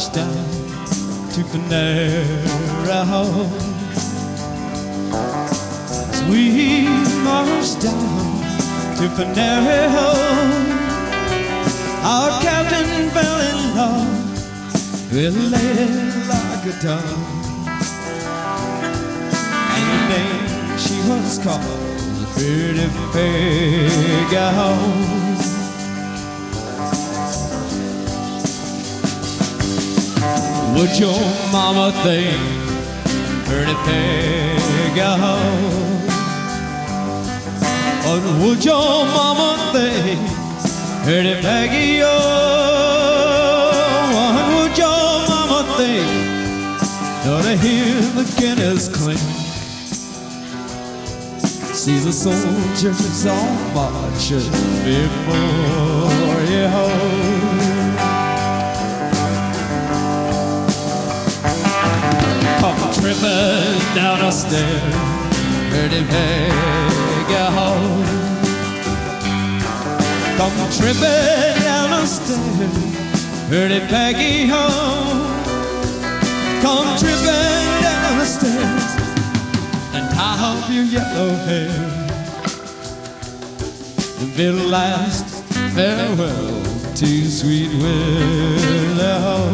marched down to Finero. As we marched down to Finero, our captain fell in love with a lady like a dove, and the name she was called Pretty Figaro. Would your mama think Pretty Figaro? Or would your mama think Pretty Peggy? What would your mama think? Not to hear the Guinness clink, see the soldiers all marching before you home. Come tripping down a stair, Pretty Peggy. Come tripping down a stair, Pretty Peggy home. Come tripping down the stairs and tie up your yellow hair and bid a last farewell to sweet Willow.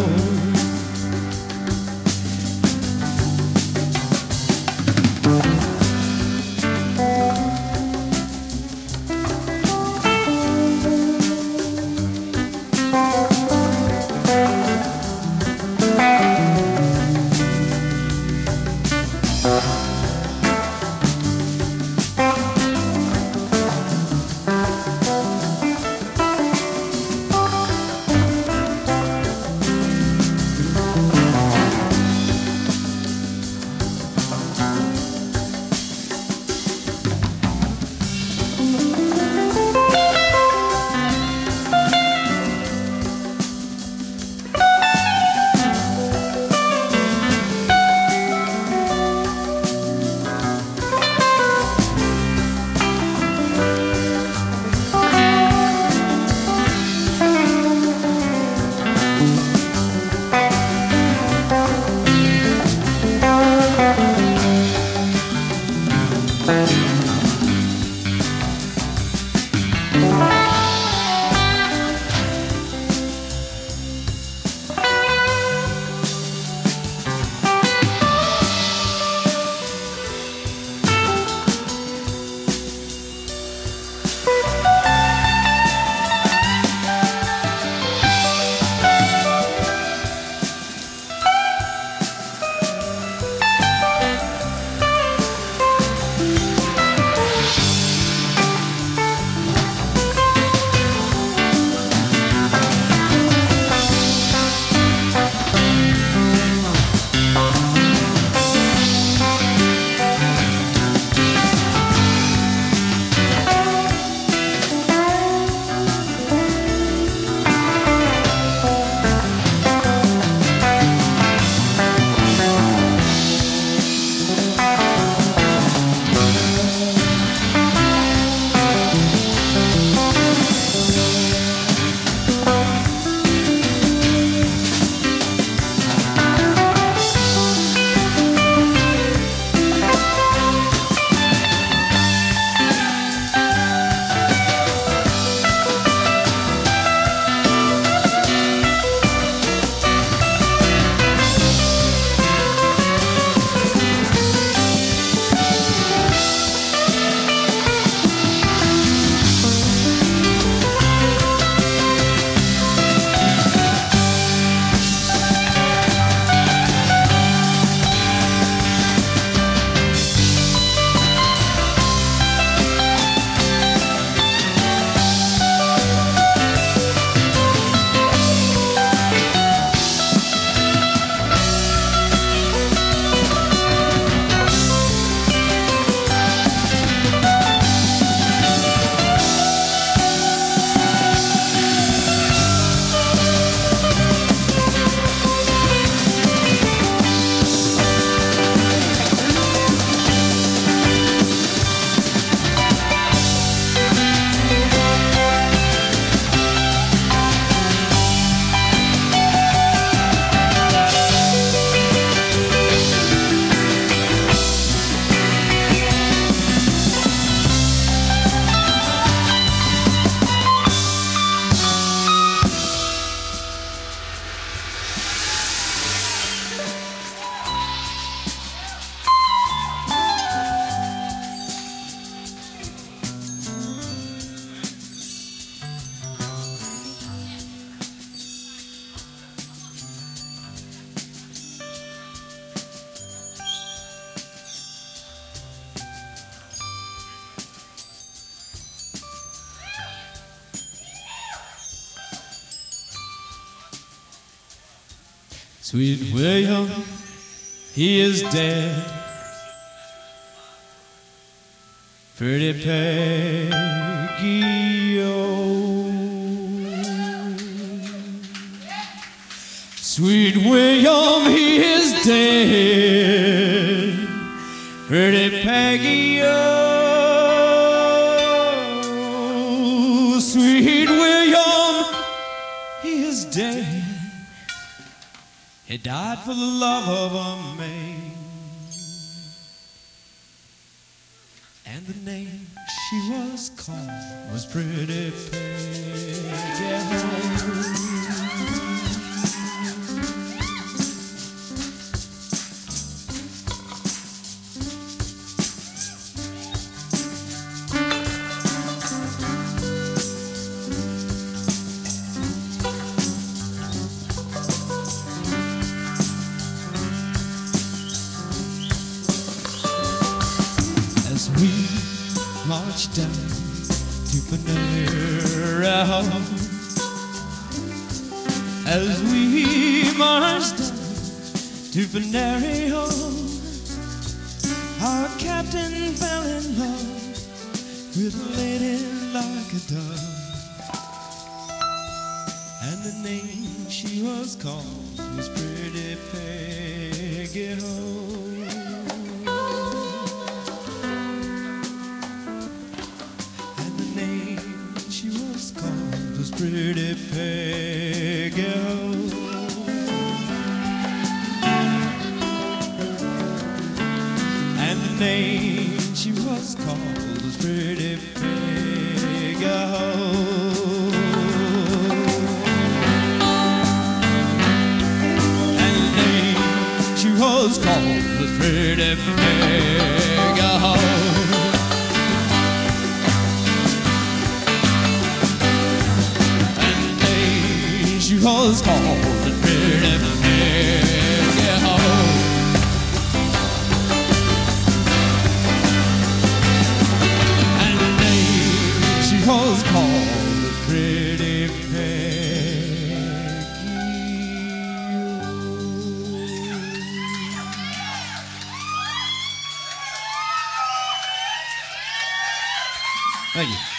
Sweet William, he is dead. Pretty Peggy, oh. Sweet William, he is dead. Pretty Peggy, oh. Sweet William, he is dead. He died for the love of a maid, and the name she was called was Pretty Peggy. As we march down to Panera, as we march down to Panera, our captain fell in love with a lady like a dove, and the name she was called was Pretty Peggy, oh. Pretty Peggy, oh. And the name she was called was Pretty Peggy, oh. And the name she was called was Pretty Peggy, oh. She was called the Pretty Peggy, oh. And the name she was called the Pretty Peggy, oh. Thank you.